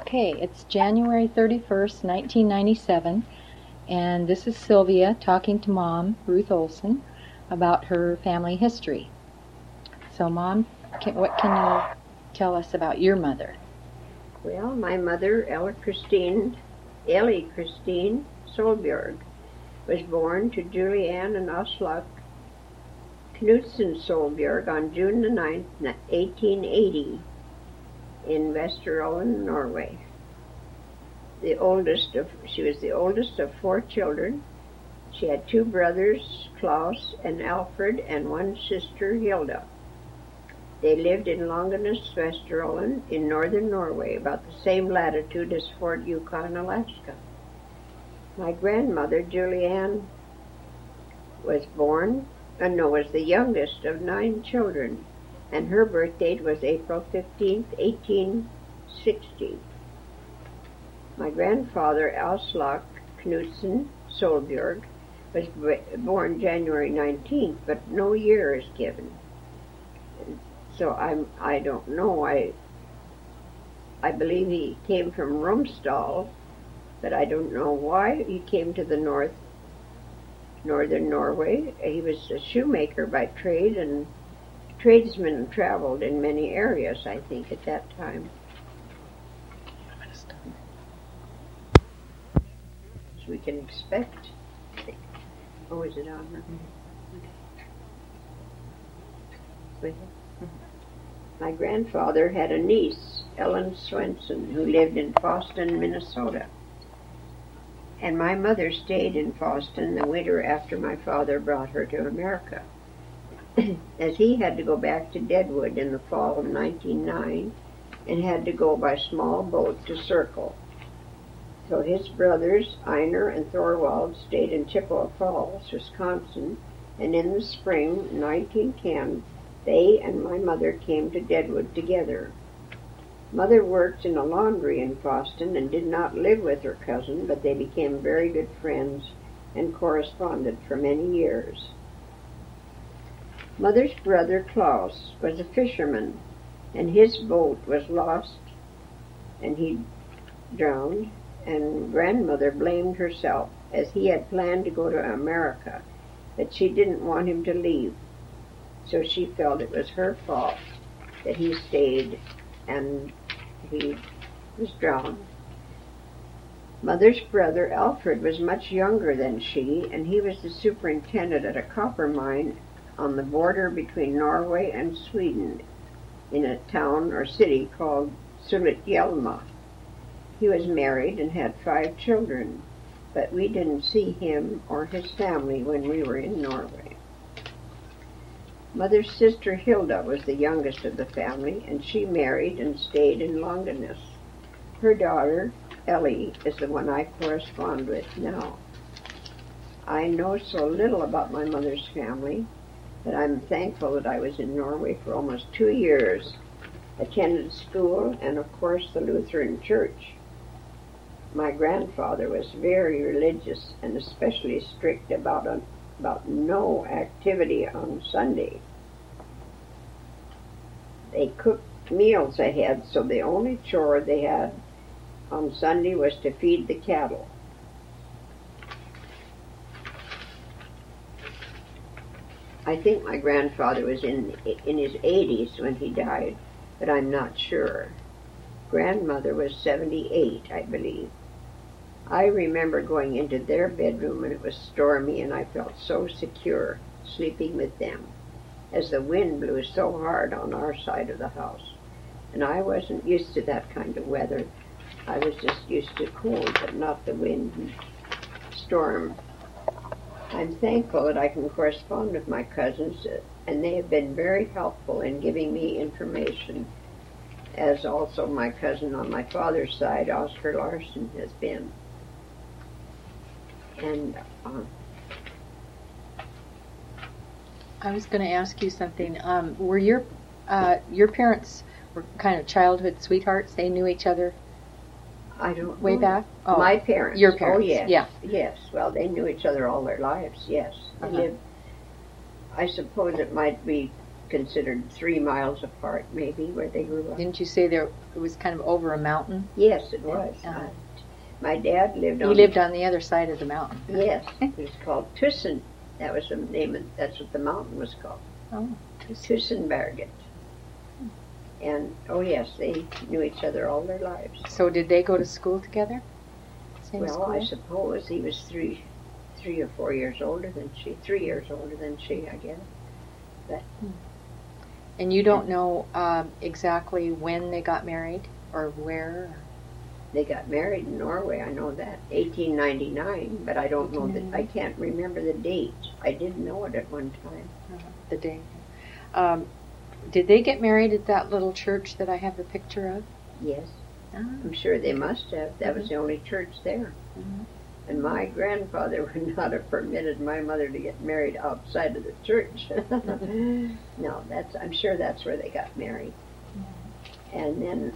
Okay, it's January 31st, 1997, and this is Sylvia talking to Mom, Ruth Olson, about her family history. So, Mom, what can you tell us about your mother? Well, my mother, Ellie Christine Solbjörg, was born to Julianne and Aslak Knudsen Solbjörg on June the 9th, 1880, in Vesterålen, Norway. She was the oldest of 4 children. She had 2 brothers, Klaus and Alfred, and 1 sister, Hilda. They lived in Långanäs, Vesterålen, in northern Norway, about the same latitude as Fort Yukon, Alaska. My grandmother, Julianne, was the youngest of 9 children, and her birth date was April 15th, 1860. My grandfather, Aslak Knudsen Solbjörg, was born January 19th, but no year is given. So I don't know. I believe he came from Romsdal, but I don't know why he came to the northern Norway. He was a shoemaker by trade, and tradesmen traveled in many areas, I think, at that time. So we can expect. Oh, is it on? Okay. My grandfather had a niece, Ellen Swenson, who lived in Foston, Minnesota. And my mother stayed in Foston the winter after my father brought her to America. As he had to go back to Deadwood in the fall of 1909 and had to go by small boat to Circle. So his brothers, Einar and Thorwald, stayed in Chippewa Falls, Wisconsin, and in the spring 1910, they and my mother came to Deadwood together. Mother worked in a laundry in Foston and did not live with her cousin, but they became very good friends and corresponded for many years. Mother's brother, Klaus, was a fisherman, and his boat was lost, and he drowned, and grandmother blamed herself, as he had planned to go to America, but she didn't want him to leave. So she felt it was her fault that he stayed and he was drowned. Mother's brother, Alfred, was much younger than she, and he was the superintendent at a copper mine on the border between Norway and Sweden in a town or city called Sulitjelma. He was married and had 5 children, but we didn't see him or his family when we were in Norway. Mother's sister Hilda was the youngest of the family, and she married and stayed in Långanäs. Her daughter, Ellie, is the one I correspond with now. I know so little about my mother's family that I'm thankful that I was in Norway for almost 2 years, attended school, and of course the Lutheran Church. My grandfather was very religious and especially strict about no activity on Sunday. They cooked meals ahead, so the only chore they had on Sunday was to feed the cattle. I think my grandfather was in his 80s when he died, but I'm not sure. Grandmother was 78, I believe. I remember going into their bedroom when it was stormy, and I felt so secure sleeping with them, as the wind blew so hard on our side of the house. And I wasn't used to that kind of weather. I was just used to cold, but not the wind and storm. I'm thankful that I can correspond with my cousins, and they have been very helpful in giving me information, as also my cousin on my father's side, Oscar Larson, has been. And I was going to ask you something. Were your parents were kind of childhood sweethearts? They knew each other I don't way know. back? Oh, My parents. Your parents. Oh, yes. Yeah. Yes. Well, they knew each other all their lives, yes. They lived, I suppose it might be considered 3 miles apart, maybe, where they grew up. Didn't you say it was kind of over a mountain? Yes, it was. My dad lived on... He lived on the other side of the mountain. Yes, it was called Tussen. That was the name that's what the mountain was called. Oh, Tussenberget. And, oh yes, they knew each other all their lives. So did they go to school together? Same Well, school? I suppose he was 3 or 4 years older than she. 3 years older than she, I guess. But, and you don't know exactly when they got married or where? they got married in Norway, I know that. 1899, but I don't know that. I can't remember the date. I did know it at one time. The day. Did they get married at that little church that I have a picture of? Yes, Ah. I'm sure they must have. That was the only church there. Mhm. And my grandfather would not have permitted my mother to get married outside of the church. No, I'm sure that's where they got married. And then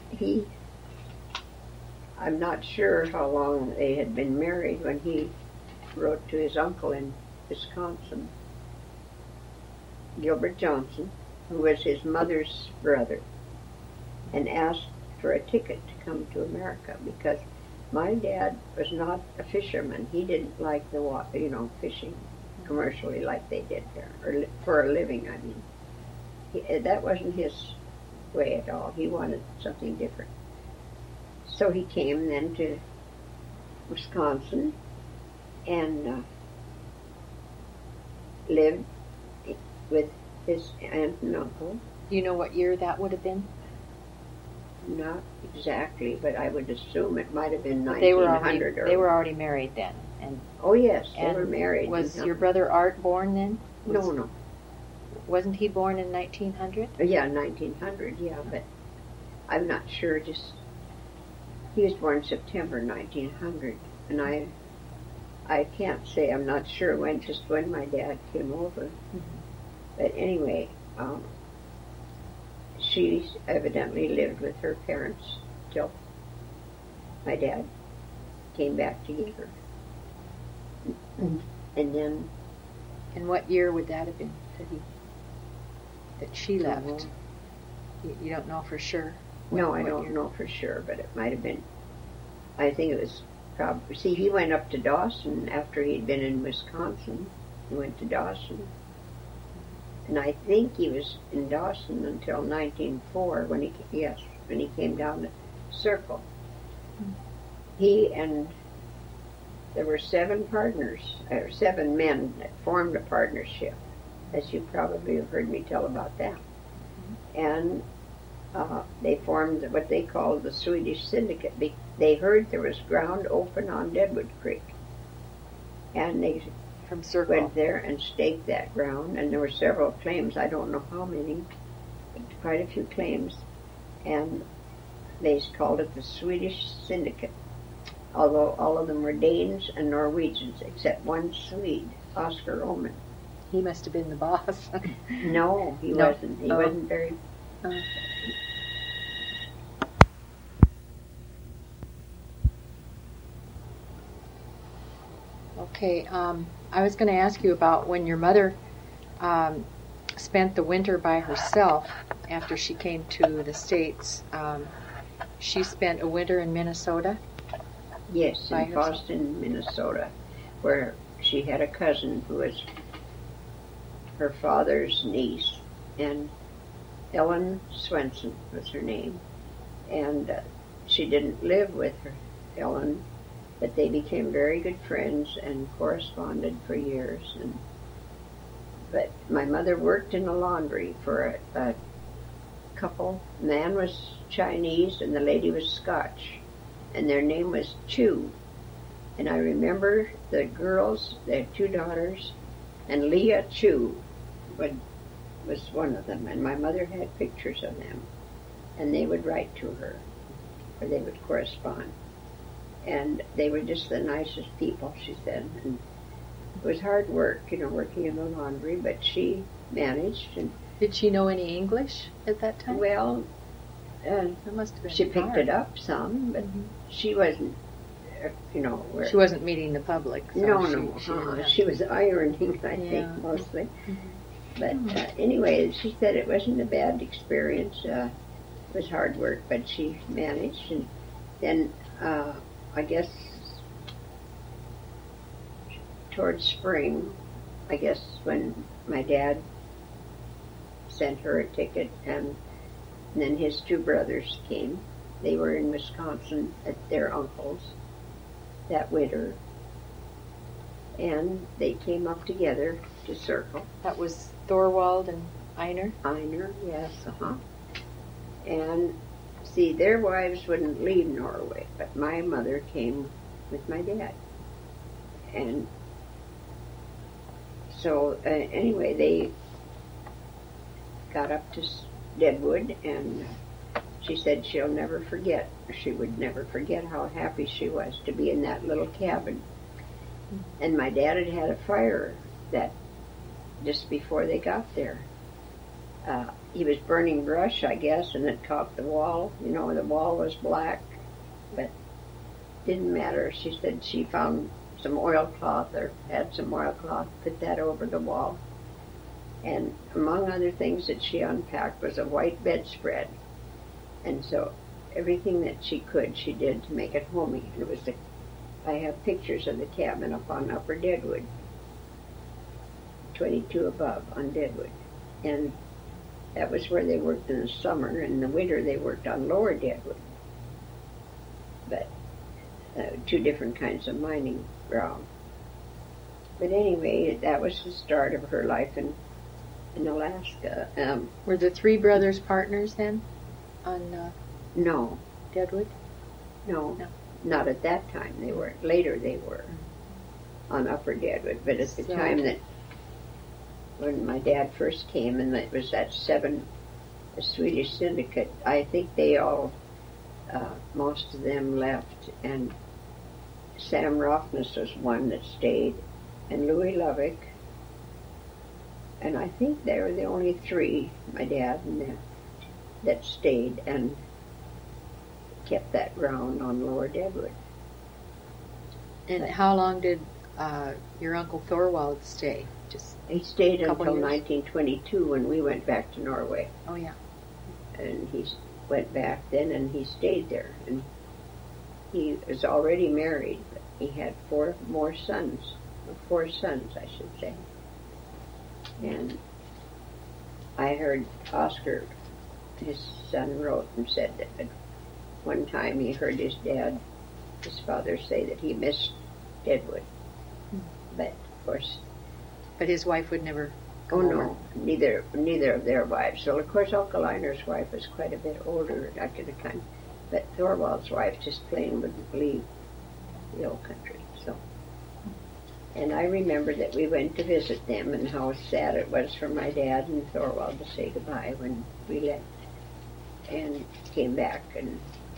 I'm not sure how long they had been married when he wrote to his uncle in Wisconsin, Gilbert Johnson, who was his mother's brother, and asked for a ticket to come to America because my dad was not a fisherman. He didn't like fishing commercially like they did there, or for a living, I mean. That wasn't his way at all. He wanted something different. So he came then to Wisconsin and lived with his aunt and uncle. Do you know what year that would have been? Not exactly, but I would assume it might have been They were 1900. they were already married then. And Oh yes, they and were married. Was your brother Art born then? No. Wasn't he born in 1900? Yeah, 1900. Yeah, but I'm not sure. Just he was born September 1900, and I can't say. I'm not sure when my dad came over. Mm-hmm. But anyway, she evidently lived with her parents till my dad came back to get her. And then... And what year would that have been that she left? Oh. You don't know for sure? No, I don't know for sure, but it might have been... I think it was probably... See, he went up to Dawson after he'd been in Wisconsin. He went to Dawson. And I think he was in Dawson until 1904 when he came down the Circle. He and there were 7 men that formed a partnership, as you probably have heard me tell about that. And they formed what they called the Swedish Syndicate. They heard there was ground open on Deadwood Creek, and they from Circle went there and staked that ground, and there were several claims. I don't know how many, but quite a few claims, and they called it the Swedish Syndicate, although all of them were Danes and Norwegians, except one Swede, Oscar Oman. He must have been the boss. No, he wasn't. He wasn't very... Okay, I was going to ask you about when your mother spent the winter by herself after she came to the States. She spent a winter in Minnesota? Yes, by in herself? Boston, Minnesota, where she had a cousin who was her father's niece, and Ellen Swenson was her name. And she didn't live with her, Ellen, but they became very good friends and corresponded for years. But my mother worked in a laundry for a couple. The man was Chinese and the lady was Scotch, and their name was Chu. And I remember the girls, they had 2 daughters, and Leah Chu was one of them, and my mother had pictures of them, and they would write to her, or they would correspond. And they were just the nicest people, she said. And it was hard work, working in the laundry, but she managed. And did she know any English at that time? well, it must have been she picked hard. it up some, but she wasn't, where... She wasn't meeting the public. So No, she was ironing, I think, mostly. Mm-hmm. But anyway, she said it wasn't a bad experience. It was hard work, but she managed. And then I guess towards spring, I guess when my dad sent her a ticket, and then his two brothers came. They were in Wisconsin at their uncle's that winter, and they came up together to Circle. That was Thorwald and Einar? Einar, yes, And see, their wives wouldn't leave Norway, but my mother came with my dad. And so, anyway, they got up to Deadwood, and she said she would never forget how happy she was to be in that little cabin. And my dad had had a fire that just before they got there. He was burning brush, I guess, and it caught the wall. You know, the wall was black, but didn't matter. She said she found some oilcloth, or had some oilcloth, put that over the wall. And among other things that she unpacked was a white bedspread. And so everything that she could, she did to make it homey. It was I have pictures of the cabin up on Upper Deadwood, 22 above on Deadwood. And that was where they worked in the summer. In the winter, they worked on Lower Deadwood. But two different kinds of mining ground. But anyway, that was the start of her life in Alaska. Were the three brothers partners then on No. Deadwood? No, not at that time. They were. Later they were on Upper Deadwood. But at the time that when my dad first came, and it was that the Swedish syndicate, I think they all, most of them left, and Sam Rockness was one that stayed, and Louis Lovick, and I think they were the only three, my dad and them, that stayed and kept that ground on Lower Deadwood. And how long did your Uncle Thorwald stay? He stayed until 1922 when we went back to Norway. Oh, yeah. And he went back then, and he stayed there. And he was already married, but he had four sons, I should say. And I heard Oscar, his son, wrote and said that one time he heard his father say that he missed Deadwood. But of course, but his wife would never come over. No, neither of their wives. So of course Uncle Einar's wife was quite a bit older at the time, but Thorwald's wife just plain wouldn't leave the old country. So, and I remember that we went to visit them, and how sad it was for my dad and Thorwald to say goodbye when we left and came back. And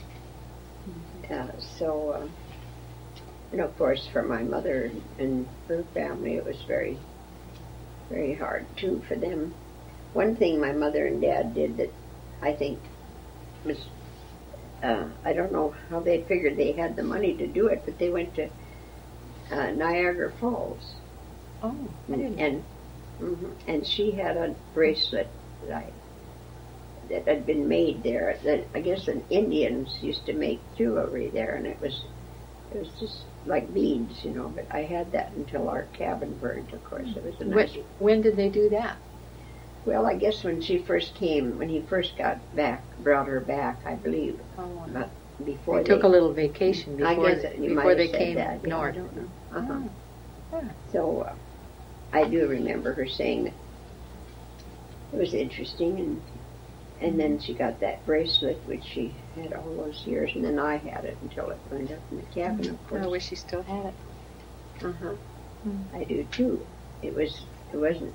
and of course for my mother and her family, it was very, very hard too for them. One thing my mother and dad did that I think was, I don't know how they figured they had the money to do it, but they went to Niagara Falls. Oh, I didn't know. And she had a bracelet that had been made there. That I guess the Indians used to make jewelry there, and it was just like beads, you know. But I had that until our cabin burned. Of course, it was a nice. When did they do that? Well, I guess when she first came, when he first got back, brought her back, I believe. Oh, but before they took a little vacation before they came that, north. I don't know. Yeah. So I do remember her saying that it was interesting, and then she got that bracelet, which she had all those years, and then I had it until it burned up in the cabin, of course. I wish she still had it. I do too. It wasn't.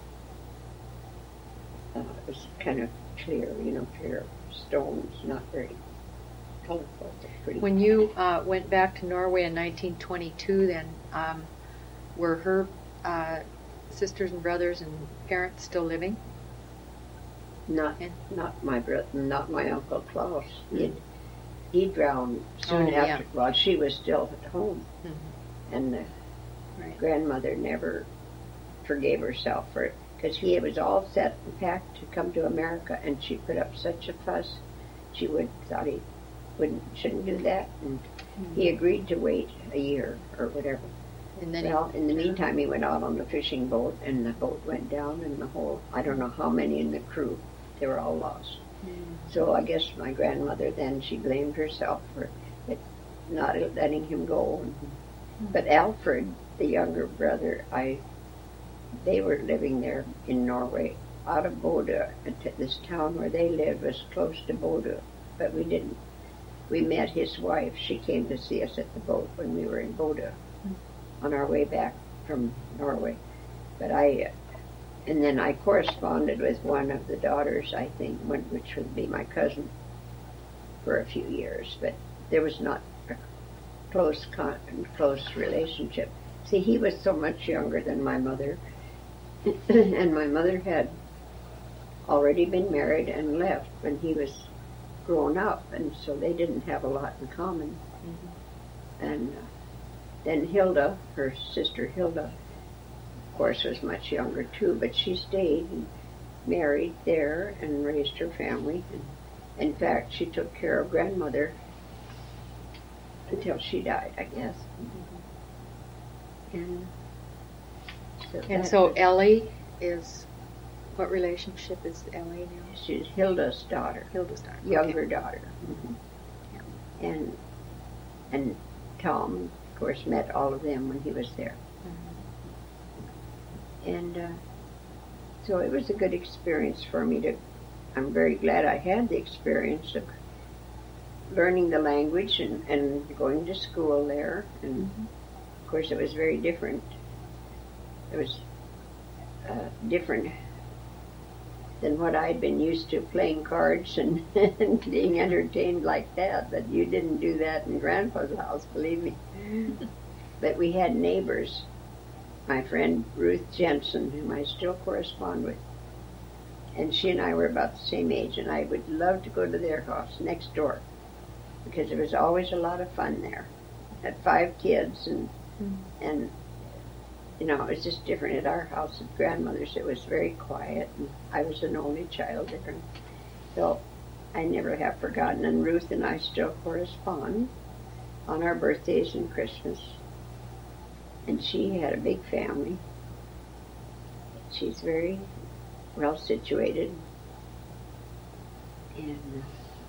It was kind of clear, clear stones, not very colorful, but pretty. When you went back to Norway in 1922, then were her sisters and brothers and parents still living? Not my brother, not my Uncle Klaus. He drowned soon after. While she was still at home, and the grandmother never forgave herself for it, because he was all set and packed to come to America, and she put up such a fuss. She thought he shouldn't do that, and he agreed to wait a year or whatever. And then Well, in the meantime, he went out on the fishing boat, and the boat went down, and I don't know how many in the crew, they were all lost. So I guess my grandmother then, she blamed herself for not letting him go. But Alfred, the younger brother, they were living there in Norway, out of Bodø. This town where they lived was close to Bodø, but we didn't. We met his wife. She came to see us at the boat when we were in Bodø on our way back from Norway. But and then I corresponded with one of the daughters, I think, which would be my cousin, for a few years. But there was not a close relationship. See, he was so much younger than my mother, and my mother had already been married and left when he was grown up, and so they didn't have a lot in common. And then Hilda, her sister Hilda, of course, was much younger too, but she stayed and married there and raised her family. And in fact, she took care of grandmother until she died, I guess. And so Ellie is, what relationship is Ellie now? She's Hilda's daughter. Hilda's daughter. Younger daughter. Yeah. And Tom, of course, met all of them when he was there. And so it was a good experience for me I'm very glad I had the experience of learning the language and going to school there. And of course it was very different. It was different than what I'd been used to, playing cards and being entertained like that. But you didn't do that in Grandpa's house, believe me. But we had neighbors. My friend Ruth Jensen, whom I still correspond with, and she and I were about the same age, and I would love to go to their house next door because there was always a lot of fun there. Had 5 kids, and you know, it was just different at our house at grandmother's. It was very quiet, and I was an only child there. So I never have forgotten, and Ruth and I still correspond on our birthdays and Christmas. And she had a big family. She's very well situated. And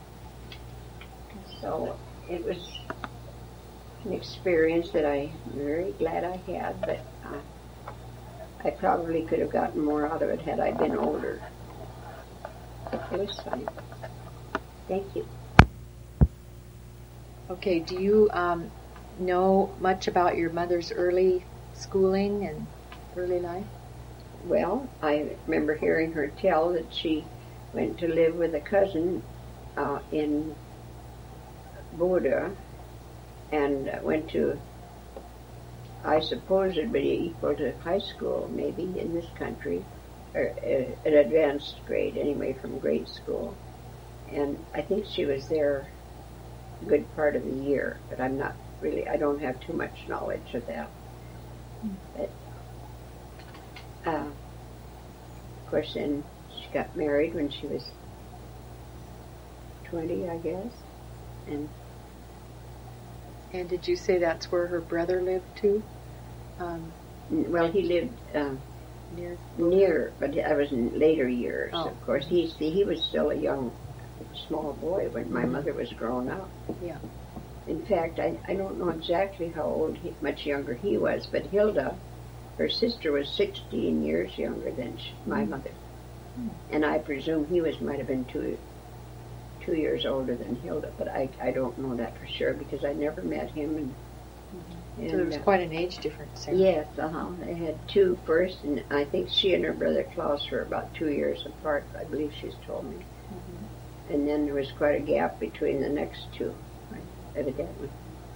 so it was an experience that I'm very glad I had, but I probably could have gotten more out of it had I been older. It was fun. Thank you. Okay, do you know much about your mother's early schooling and early life? Well, I remember hearing her tell that she went to live with a cousin in Bodø and went to, I suppose it would be equal to high school maybe in this country, or an advanced grade anyway, from grade school. And I think she was there a good part of the year, but I'm not really, I don't have too much knowledge of that. But, of course, then she got married when she was 20, I guess. And did you say that's where her brother lived too? Well, he lived near, but I was in later years. Oh. Of course, he was still a young, small boy when my mother was grown up. Yeah. In fact, I don't know exactly how old, much younger he was, but Hilda, her sister, was 16 years younger than my mother. And I presume he might have been 2 years older than Hilda, but I don't know that for sure because I never met him. And So there was quite an age difference there. Yes, They had 2 first, and I think she and her brother Klaus were about 2 years apart, I believe she's told me. And then there was quite a gap between the next 2, evidently.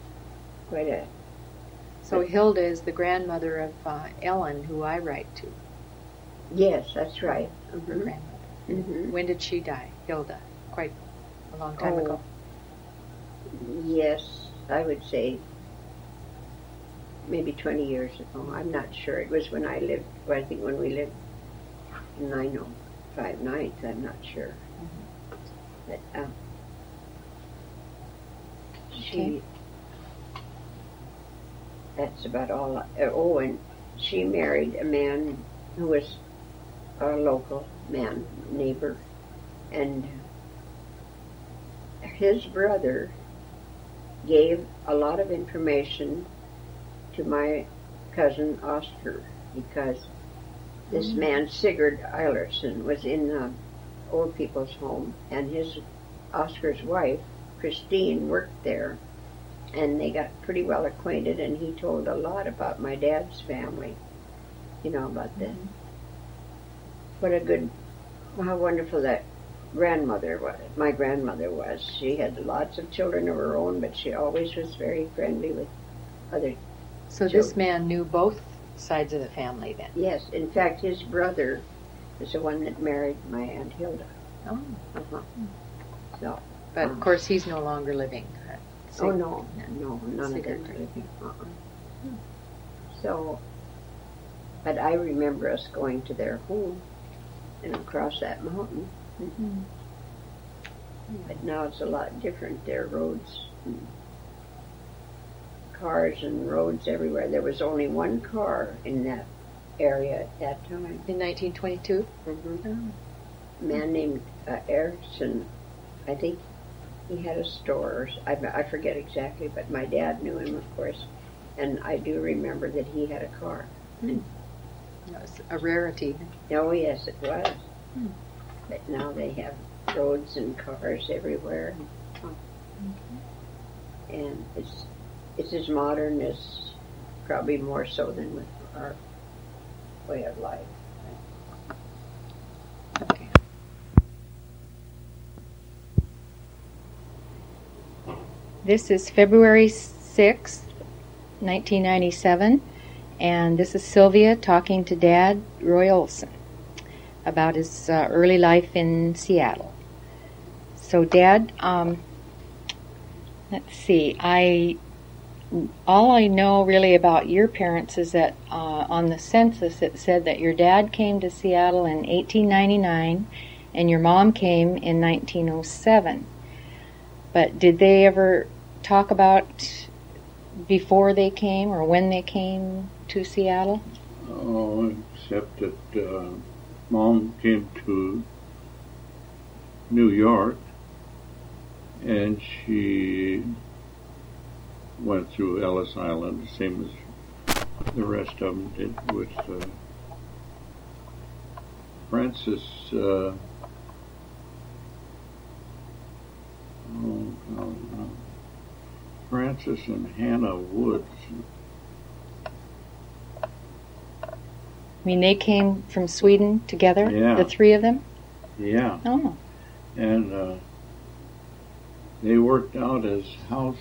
So Hilda is the grandmother of Ellen, who I write to. Yes, that's right. Her grandmother. When did she die, Hilda? Quite a long time ago. Yes, I would say maybe 20 years ago. I'm not sure. It was when I think when we lived and I know 5/9. I'm not sure. But Okay. that's about all. Oh, and she married a man who was a local man, neighbor, and his brother gave a lot of information to my cousin Oscar, because this man, Sigurd Eilerson, was in the old people's home, and Oscar's wife, Christine, worked there, and they got pretty well acquainted, and he told a lot about my dad's family, about how wonderful that grandmother was. My grandmother was. She had lots of children of her own, but she always was very friendly with other So children. this man knew both sides of the family then? Yes, in fact, his brother is the one that married my Aunt Hilda. Oh. Uh-huh. So, But of course he's no longer living. oh no, none of Sigurd. them living. So, but I remember us going to their home and across that mountain. Mm-hmm. But now it's a lot different. There are roads, and cars and roads everywhere. There was only one car in that area at that time. In 1922? Mm-hmm. Oh. A man named Erickson, I think he had a store. I forget exactly, but my dad knew him, of course, and I do remember that he had a car. That was a rarity. Oh yes, it was. Hmm. But now they have roads and cars everywhere, and it's as modern as, probably more so than with our way of life. Okay. This is February 6th, 1997, and this is Sylvia talking to Dad, Roy Olson, about his early life in Seattle. So, Dad, let's see, all I know really about your parents is that on the census it said that your dad came to Seattle in 1899 and your mom came in 1907. But did they ever talk about before they came or when they came to Seattle? Oh, except that Mom came to New York, and she went through Ellis Island, the same as the rest of them did with Francis. Francis and Hannah Woods. I mean, they came from Sweden together, Yeah. the three of them? Yeah. Oh. And they worked out as housemaids.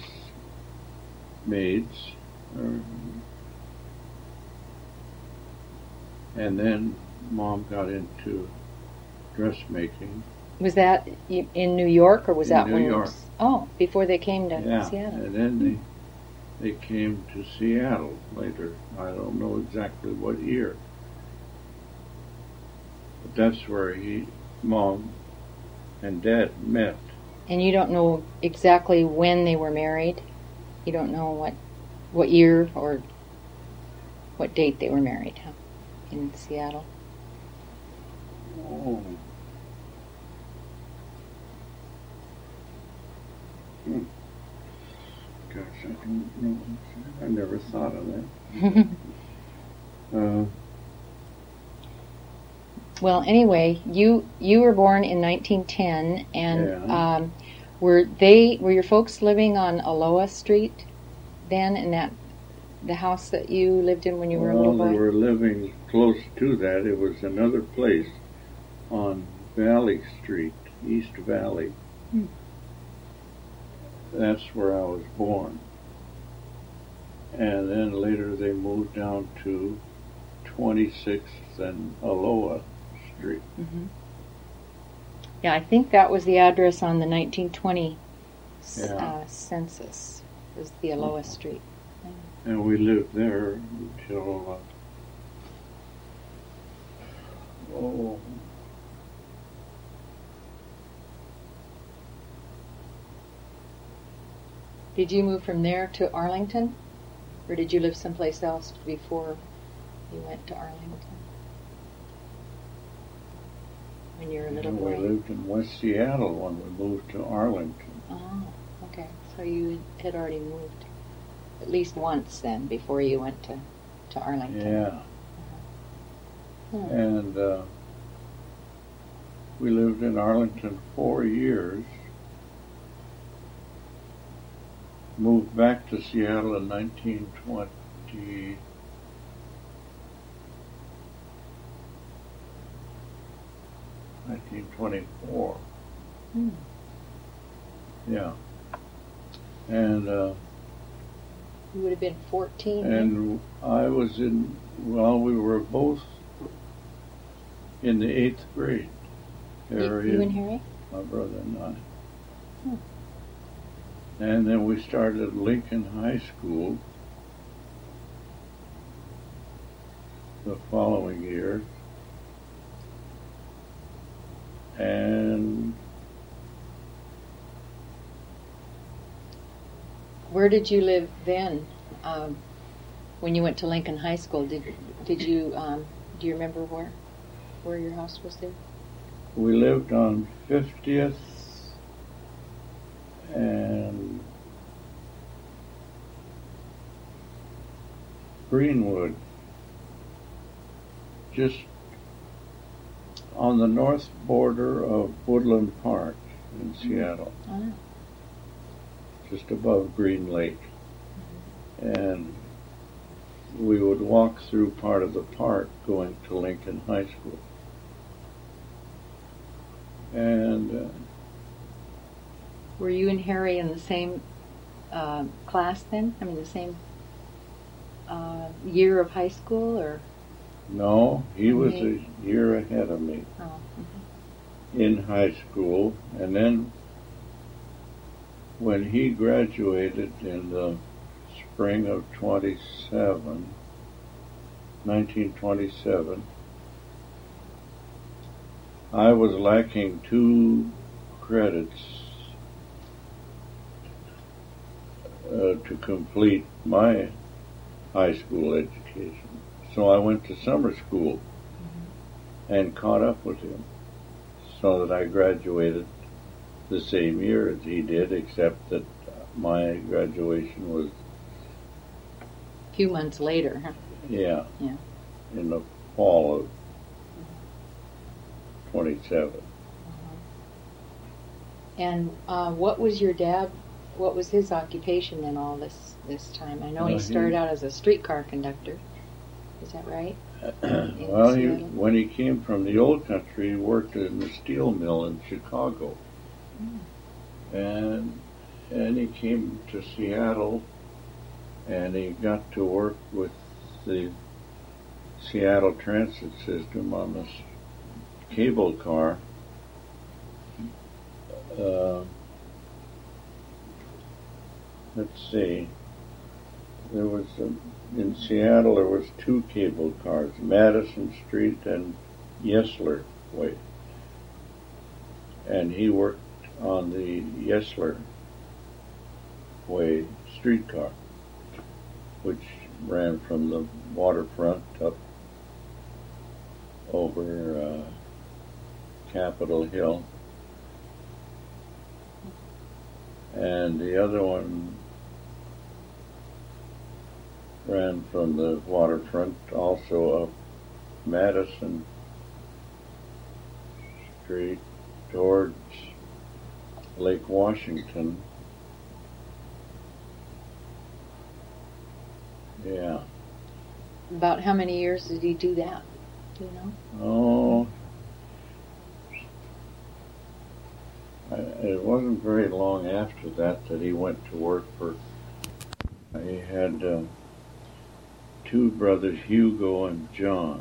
And then Mom got into dressmaking. Was that in New York, or was that New when? York. Oh, before they came to Yeah, Seattle. and then they came to Seattle later. I don't know exactly what year. But that's where Mom and Dad met. And you don't know exactly when they were married? You don't know what year or what date they were married, huh? In Seattle? Oh. Gosh, I don't know. I never thought of that. Well, anyway, you were born in 1910, and Yeah. were your folks living on Aloha Street then, in the house that you lived in when you were a little boy? They were living close to that. It was another place on Valley Street, East Valley. Hmm. That's where I was born. And then later they moved down to 26th and Aloha Street. Mm-hmm. Yeah, I think that was the address on the 1920 census, was the Aloha Street. And we lived there until, Oh, Did you move from there to Arlington? Or did you live someplace else before you went to Arlington? When you were a little we boy? lived in West Seattle when we moved to Arlington. Oh, okay. So you had already moved at least once then before you went to Arlington. Yeah. Hmm. And we lived in Arlington 4 years. Moved back to Seattle in 1920. 1924. Hmm. Yeah. And You would have been 14 then? and I was we were both in the 8th grade. Harry You and Harry? my brother and I. Hmm. And then we started Lincoln High School the following year. And Where did you live then? When you went to Lincoln High School, did you do you remember where your house was there? we lived on 50th and Greenwood, just on the north border of Woodland Park in Seattle, Oh. just above Green Lake. And we would walk through part of the park going to Lincoln High School. And Were you and Harry in the same class then? I mean, the same year of high school, or? no, he was a year ahead of me Oh. in high school. And then when he graduated in the spring of 1927, I was lacking 2 credits to complete my high school education. So I went to summer school and caught up with him, so that I graduated the same year as he did, except that my graduation was, A few months later, huh? yeah, Yeah. in the fall of 27. And what was your dad? What was his occupation then? All this time, I know he started out as a streetcar conductor. Is that right? Well, when he came from the old country, he worked in the steel mill in Chicago. And he came to Seattle, and he got to work with the Seattle Transit System on this cable car. Let's see. There was in Seattle there was 2 cable cars, Madison Street and Yesler Way, and he worked on the Yesler Way streetcar, which ran from the waterfront up over Capitol Hill, and the other one ran from the waterfront also up Madison Street towards Lake Washington. Yeah. About how many years did he do that? Do you know? Oh, it wasn't very long after that he went to work for. He had 2 brothers, Hugo and John.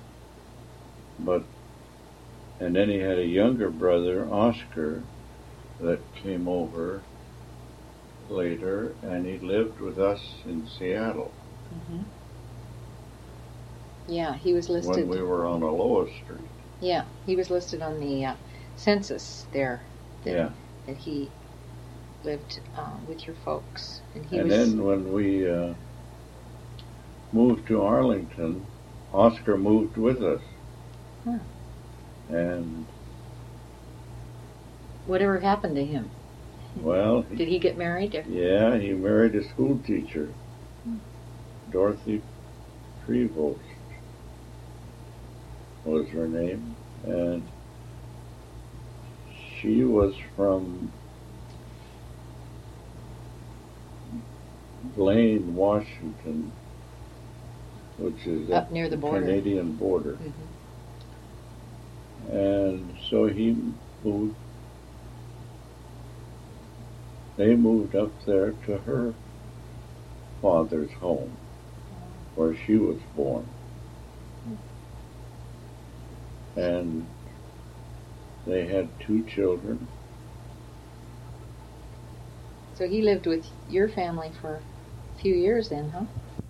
And then he had a younger brother, Oscar, that came over later, and he lived with us in Seattle Yeah, he was listed. when we were on Aloha Street. Yeah, he was listed on the census there. Yeah. That he lived with your folks, and he And was. then when we moved to Arlington, Oscar moved with us. Huh. And, Whatever happened to him? well, Did he get married? yeah, he married a school teacher, Dorothy Prevost was her name, and she was from Blaine, Washington, which is Up near the border. Canadian border. Mhm. And so he moved. They moved up there to her father's home, where she was born. And they had 2 children. So he lived with your family for a few years then, huh?